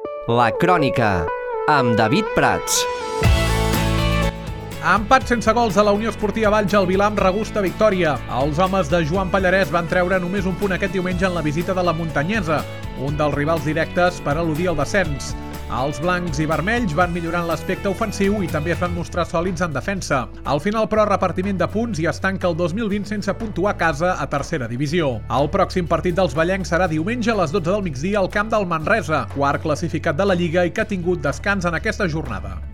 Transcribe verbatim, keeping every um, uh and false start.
La Crònica, amb David Prats. Empat sense gols a la Unió Esportiva Valls al Vilar amb regusta victòria. Els homes de Joan Pallarès van treure només un punt aquest diumenge en la visita de la Muntanyesa, un dels rivals directes per eludir el descens. Els blancs i vermells van millorant l'aspecte ofensiu i també es van mostrar sòlids en defensa. Al final, però, repartiment de punts i es tanca el dos mil vint sense puntuar a casa a tercera divisió. El pròxim partit dels vallencs serà diumenge a les dotze del migdia al camp del Manresa, quart classificat de la Lliga i que ha tingut descans en aquesta jornada.